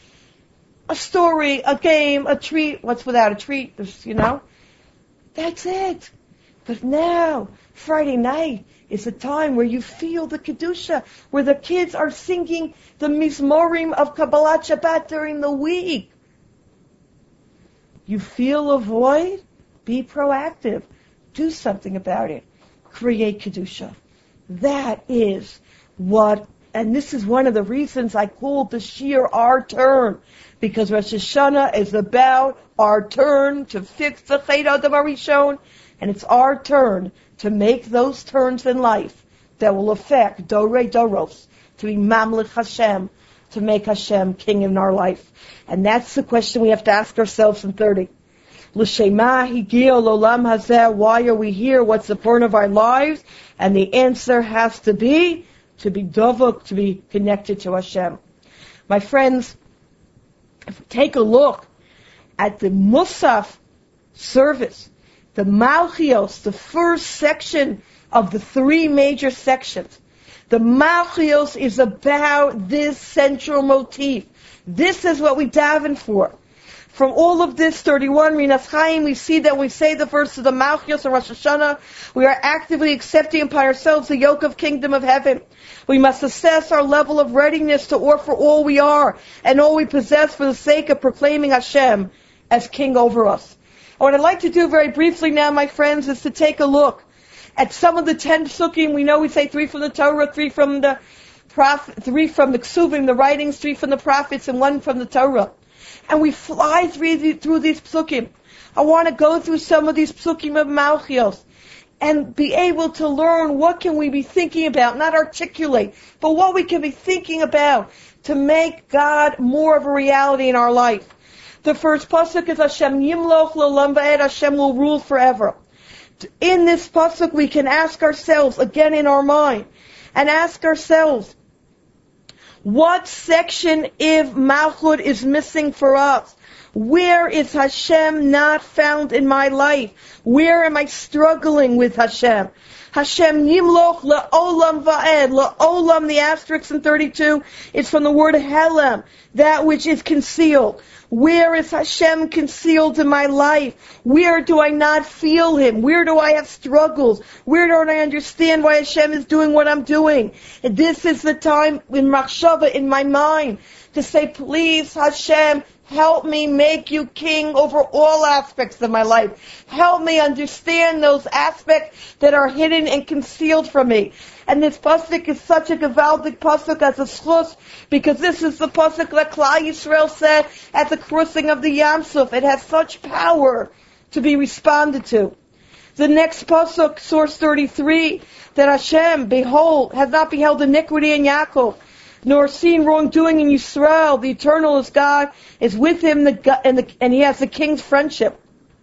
a story, a game, a treat. What's without a treat? There's, you know. That's it. But now, Friday night is a time where you feel the Kedusha, where the kids are singing the Mizmorim of Kabbalat Shabbat during the week. You feel a void? Be proactive. Do something about it. Create Kedusha. That is what, and this is one of the reasons I called the Shir Our Turn, because Rosh Hashanah is about our turn to fix the Chet Adam HaRishon, and it's our turn to make those turns in life that will affect Dorei Doros, to be Mamlech Hashem, to make Hashem king in our life. And that's the question we have to ask ourselves in thirty. L'shema higio l'olam hazeh, why are we here? What's the point of our lives? And the answer has to be to be dovuk, to be connected to Hashem. My friends, if we take a look at the Musaf service, the Malchios, the first section of the three major sections, the Malchios is about this central motif. This is what we daven for. From all of this, thirty-one, Rinas Chaim, we see that when we say the verse of the Malchios of Rosh Hashanah, we are actively accepting upon ourselves the yoke of kingdom of heaven. We must assess our level of readiness to offer all we are and all we possess for the sake of proclaiming Hashem as king over us. what I'd like to do very briefly now, my friends, is to take a look at some of the ten psukim. We know we say three from the Torah, three from the prophet, three from the Ksuvim, the writings, three from the prophets, and one from the Torah. And we fly through, the, through these psukim. I want to go through some of these psukim of Malchios and be able to learn what can we be thinking about, not articulate, but what we can be thinking about to make God more of a reality in our life. The first pasuk is Hashem Yimloch L'olam Va'ed, Hashem will rule forever. In this pasuk we can ask ourselves, again in our mind, and ask ourselves, what section of Malchut is missing for us? Where is Hashem not found in my life? Where am I struggling with Hashem? Hashem Yimloch L'olam Va'ed. L'olam, the asterisk in thirty-two, is from the word Helem, that which is concealed. Where is Hashem concealed in my life? Where do I not feel Him? Where do I have struggles? Where don't I understand why Hashem is doing what I'm doing? And this is the time in Machshava, in my mind, to say, please Hashem, help me make you king over all aspects of my life. Help me understand those aspects that are hidden and concealed from me. And this pasuk is such a gewaldic pasuk as a schus, because this is the pasuk that Klal Yisrael said at the crossing of the Yam Suf. It has such power to be responded to. The next pasuk, source thirty-three, that Hashem, behold, has not beheld iniquity in Yaakov, nor seen wrongdoing in Yisrael. The eternal is God, is with him, the, and, the, and he has the king's friendship.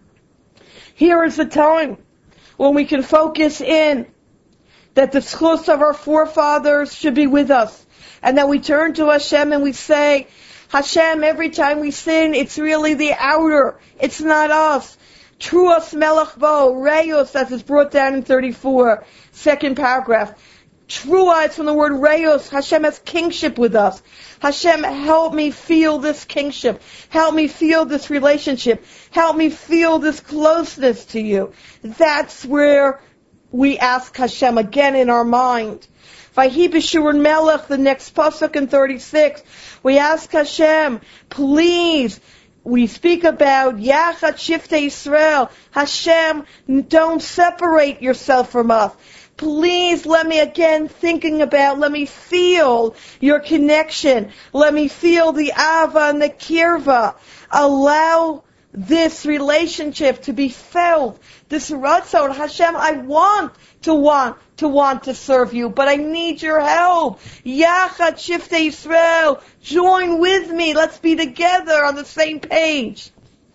Here is the time when we can focus in that the schus of our forefathers should be with us, and that we turn to Hashem and we say, Hashem, every time we sin, it's really the outer, it's not us. Truas melech bo, reus, as is brought down in thirty-four, second paragraph. Trua, it's from the word reus. Hashem has kingship with us. Hashem, help me feel this kingship. Help me feel this relationship. Help me feel this closeness to you. That's where we ask Hashem again in our mind. Vayhi b'shurun melech, the next pasuk in thirty-six, we ask Hashem, please, we speak about Yachad Shiftei Yisrael. Hashem, don't separate yourself from us. Please let me again thinking about, let me feel your connection. Let me feel the Ava and the Kirva. Allow this relationship to be felt. This Ratzon, Hashem, I want to want to want to serve you, but I need your help. Yachad Shiftei Yisrael, join with me. Let's be together on the same page.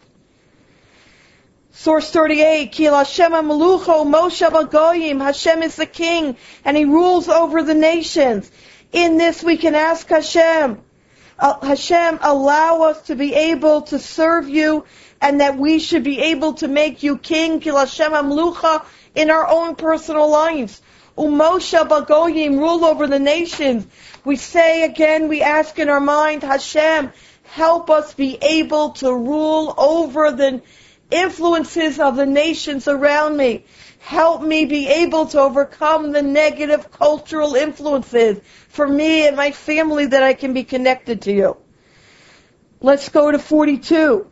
Source thirty-eight, Ki Hashem HaMelucho Moshe Bagoyim. Hashem is the king, and He rules over the nations. In this we can ask Hashem, uh, Hashem, allow us to be able to serve you, and that we should be able to make you king, Ki Hashem HaMelucha, in our own personal lives. Umoshe Bagoyim, rule over the nations. We say again, we ask in our mind, Hashem, help us be able to rule over the influences of the nations around me. Help me be able to overcome the negative cultural influences for me and my family, that I can be connected to you. Let's go to forty-two.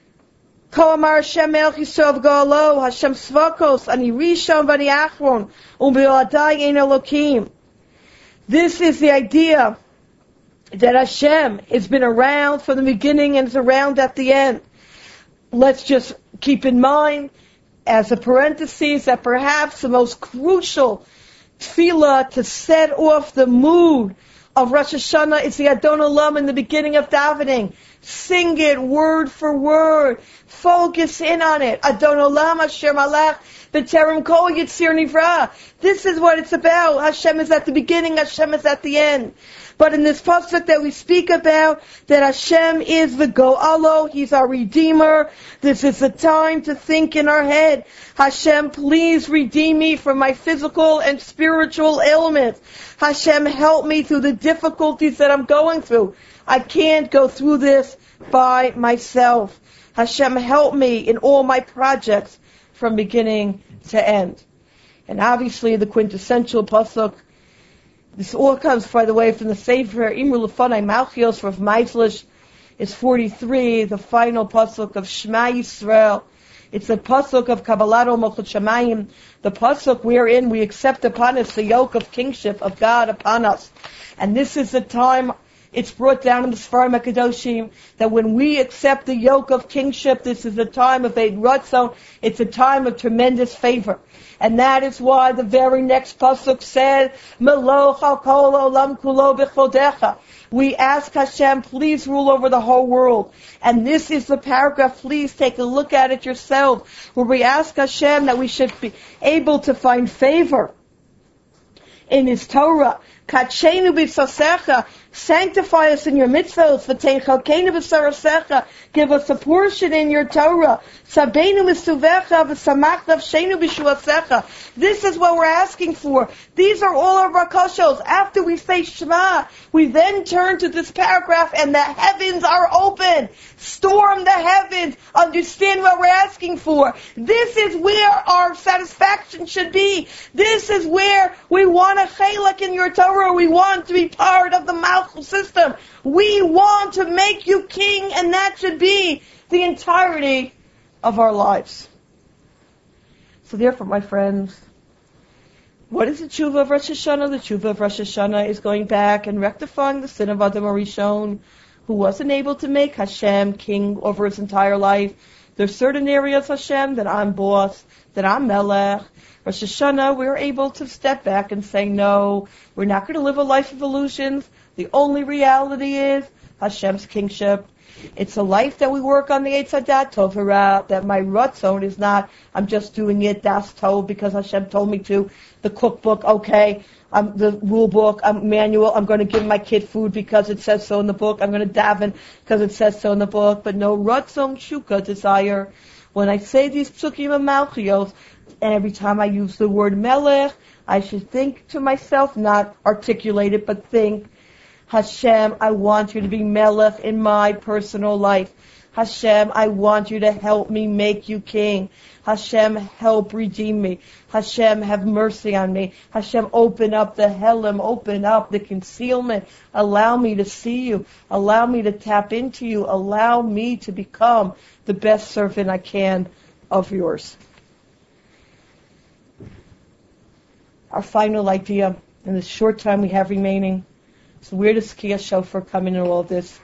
Ko amar Hashem Melech Yisrael v'Ga'alo, Hashem Svakos, ani Rishon v'ani Achron, u'be'adai ein Elokim. This is the idea that Hashem has been around from the beginning and is around at the end. Let's just keep in mind, as a parenthesis, that perhaps the most crucial tefillah to set off the mood of Rosh Hashanah is the Adon Olam in the beginning of davening. Sing it word for word. Focus in on it. Adon Olam Asher Malach B'Terem Kol Yitzir Nivra. This is what it's about. Hashem is at the beginning, Hashem is at the end. But in this pasuk that we speak about, that Hashem is the Go'alo, He's our Redeemer. This is the time to think in our head, Hashem, please redeem me from my physical and spiritual ailments. Hashem, help me through the difficulties that I'm going through. I can't go through this by myself. Hashem, help me in all my projects from beginning to end. And obviously the quintessential pasuk, this all comes, by the way, from the Sefer Imru Lefanai Malchios of Meislish, is forty-three, the final pasuk of Shema Yisrael. It's a pasuk of Kabbalah Malchut Shamayim, the pasuk wherein we accept upon us the yoke of kingship of God upon us. And this is the time, it's brought down in the Sfarim HaKadoshim, that when we accept the yoke of kingship, this is a time of Eid Ratzon, it's a time of tremendous favor. And that is why the very next pasuk said, Meloch al kol olam kulo b'chodecha. We ask Hashem, please rule over the whole world. And this is the paragraph, please take a look at it yourself, where we ask Hashem that we should be able to find favor in His Torah. Kachenu b'sasecha, sanctify us in your mitzvot. V'teichalkeinu b'sarasecha, give us a portion in your Torah. Sabeinu b'suvecha, v'samach nafshenu b'shuasecha. This is what we're asking for. These are all of our koshos. After we say Shema, we then turn to this paragraph and the heavens are open. Storm the heavens. Understand what we're asking for. This is where our satisfaction should be. This is where we want a chelak in your Torah. We want to be part of the Malchus system. We want to make you king, and that should be the entirety of our lives. So therefore, my friends, what is the tshuva of Rosh Hashanah? The tshuva of Rosh Hashanah is going back and rectifying the sin of Adam HaRishon, who wasn't able to make Hashem king over his entire life. There's certain areas, Hashem, that I'm boss, that I'm melech. Rosh Hashanah, we're able to step back and say, no, we're not going to live a life of illusions. The only reality is Hashem's kingship. It's a life that we work on the Eitz Hadat Tov Hara, that my Ratzon is not, I'm just doing it, das tov, because Hashem told me to. The cookbook, okay, um, the rule book, um, manual, I'm going to give my kid food because it says so in the book. I'm going to daven because it says so in the book. But no Ratzon Shuka, desire. When I say these psukim and malchios, and every time I use the word melech, I should think to myself, not articulate it, but think, Hashem, I want you to be melech in my personal life. Hashem, I want you to help me make you king. Hashem, help redeem me. Hashem, have mercy on me. Hashem, open up the helim, open up the concealment. Allow me to see you. Allow me to tap into you. Allow me to become the best servant I can of yours. Our final idea in the short time we have remaining. So where does Tkiyah Shofar come into all this?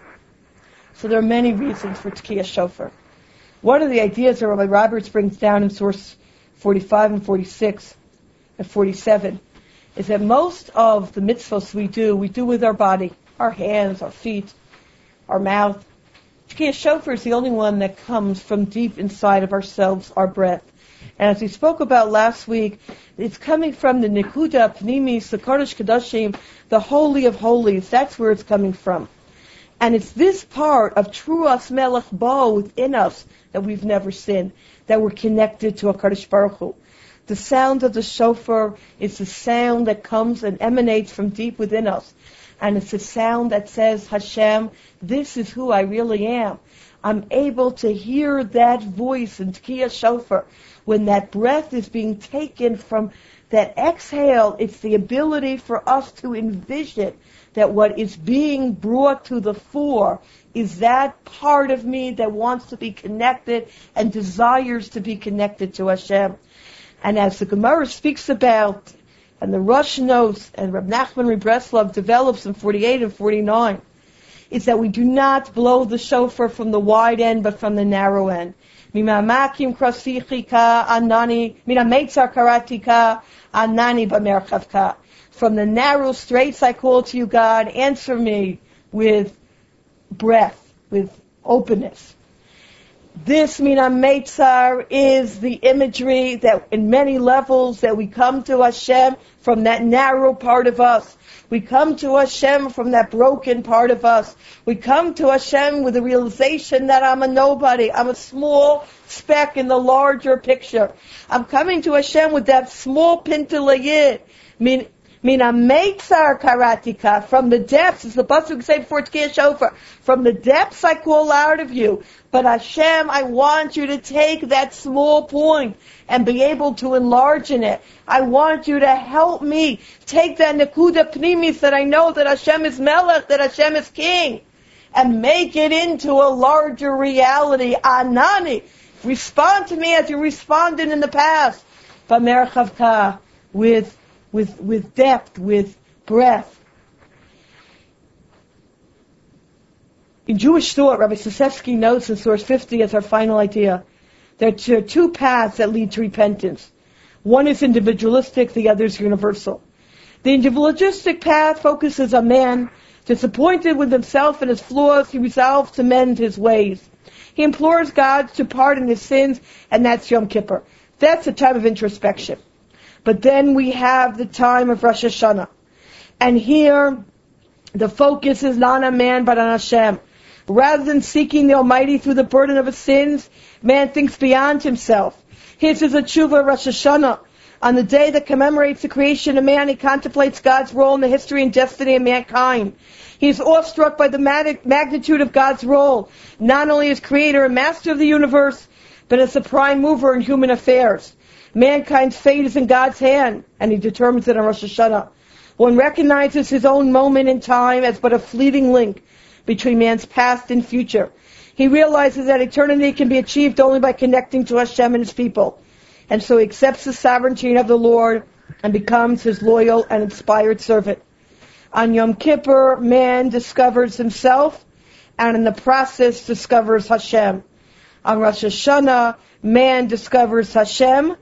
So there are many reasons for Tkiyah Shofar. One of the ideas that Rabbi Roberts brings down in source forty-five and forty-six and forty-seven is that most of the mitzvahs we do, we do with our body, our hands, our feet, our mouth. Tkiyah Shofar is the only one that comes from deep inside of ourselves, our breath. And as we spoke about last week, it's coming from the Nekuda Pnimis, the Kodesh Kodashim, the Holy of Holies. That's where it's coming from. And it's this part of Truas Melech Bo within us that we've never sinned, that we're connected to HaKadosh Baruch Hu. The sound of the shofar is the sound that comes and emanates from deep within us. And it's a sound that says, Hashem, this is who I really am. I'm able to hear that voice in Tkiyah Shofar. When that breath is being taken from that exhale, it's the ability for us to envision that what is being brought to the fore is that part of me that wants to be connected and desires to be connected to Hashem. And as the Gemara speaks about, and the Rosh notes, and Reb Nachman Rebreslov develops in forty-eight and forty-nine, is that we do not blow the shofar from the wide end, but from the narrow end. Mimamakim krasichika anani, minametzar karatika anani bamerchavka. From the narrow straits I call to you, God, answer me with breath, with openness. This minametzar is the imagery that in many levels that we come to Hashem from that narrow part of us. We come to Hashem from that broken part of us. We come to Hashem with the realization that I'm a nobody. I'm a small speck in the larger picture. I'm coming to Hashem with that small pintalayid. Min, mina meitzar karatika. From the depths, as the pasuk say before Tkiyah Shofar, from the depths I call out of you. But Hashem, I want you to take that small point and be able to enlarge in it. I want you to help me take that Nekuda Pnimis that I know that Hashem is Melech, that Hashem is King, and make it into a larger reality. Anani. Respond to me as you responded in the past. B'merchavka, with, with, with depth, with breath. In Jewish thought, Rabbi Sosevsky notes in source fifty as our final idea, there are two paths that lead to repentance. One is individualistic, the other is universal. The individualistic path focuses on man. Disappointed with himself and his flaws, he resolves to mend his ways. He implores God to pardon his sins, and that's Yom Kippur. That's a time of introspection. But then we have the time of Rosh Hashanah. And here, the focus is not on man, but on Hashem. Rather than seeking the Almighty through the burden of his sins, man thinks beyond himself. His is a tshuva Rosh Hashanah. On the day that commemorates the creation of man, he contemplates God's role in the history and destiny of mankind. He is awestruck by the magnitude of God's role, not only as creator and master of the universe, but as the prime mover in human affairs. Mankind's fate is in God's hand, and he determines it on Rosh Hashanah. One recognizes his own moment in time as but a fleeting link between man's past and future. He realizes that eternity can be achieved only by connecting to Hashem and his people. And so he accepts the sovereignty of the Lord and becomes his loyal and inspired servant. On Yom Kippur, man discovers himself and in the process discovers Hashem. On Rosh Hashanah, man discovers Hashem,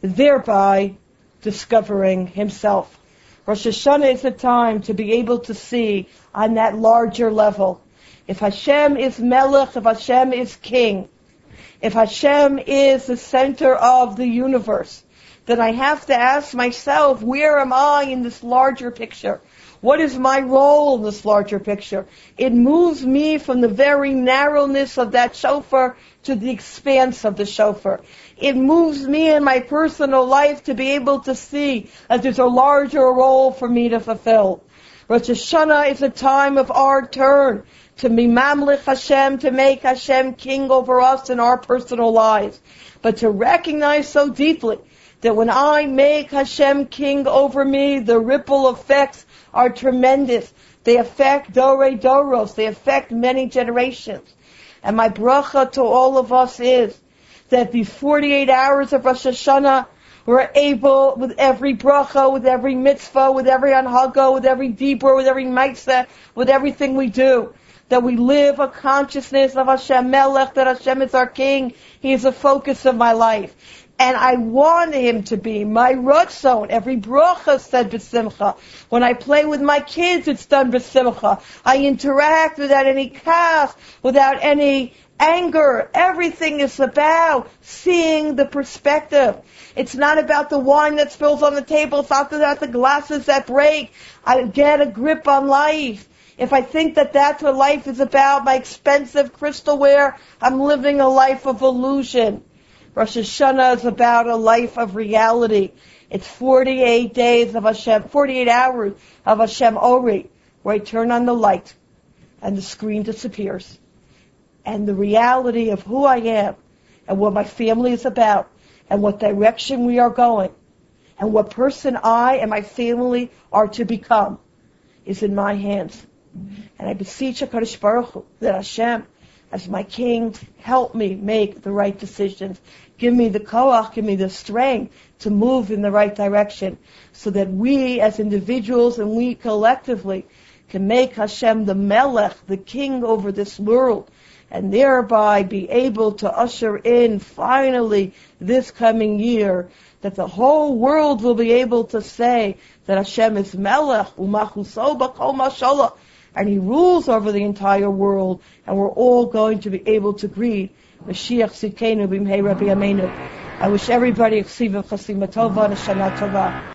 thereby discovering himself. Rosh Hashanah is the time to be able to see on that larger level. If Hashem is Melech, if Hashem is King, if Hashem is the center of the universe, then I have to ask myself, where am I in this larger picture? What is my role in this larger picture? It moves me from the very narrowness of that shofar to the expanse of the shofar. It moves me in my personal life to be able to see that there's a larger role for me to fulfill. Rosh Hashanah is a time of our turn to be Mamlech Hashem, to make Hashem king over us in our personal lives. But to recognize so deeply that when I make Hashem king over me, the ripple effects are tremendous. They affect Dorei Doros. They affect many generations. And my bracha to all of us is that these forty-eight hours of Rosh Hashanah, we're able, with every bracha, with every mitzvah, with every anhaga, with every dibur, with every mitzvah, with everything we do, that we live a consciousness of Hashem Melech, that Hashem is our King. He is the focus of my life. And I want Him to be my ratzon. Every bracha said b'simcha. When I play with my kids, it's done b'simcha. I interact without any chaos, without any anger. Everything is about seeing the perspective. It's not about the wine that spills on the table. It's not about the glasses that break. I get a grip on life. If I think that that's what life is about, my expensive crystalware, I'm living a life of illusion. Rosh Hashanah is about a life of reality. It's forty-eight days of Hashem, forty-eight hours of Hashem Ori, where I turn on the light and the screen disappears. And the reality of who I am and what my family is about and what direction we are going and what person I and my family are to become is in my hands. And I beseech HaKadosh Baruch Hu that Hashem, as my King, help me make the right decisions. Give me the koach, give me the strength to move in the right direction so that we as individuals and we collectively can make Hashem the Melech, the King over this world, and thereby be able to usher in finally this coming year that the whole world will be able to say that Hashem is Melech, u'machuso b'kol mashallah, and He rules over the entire world, and we're all going to be able to greet Mashiach Tzidkenu b'mhei Rabbi Yameinu. I wish everybody a chesima tova and a shana tova.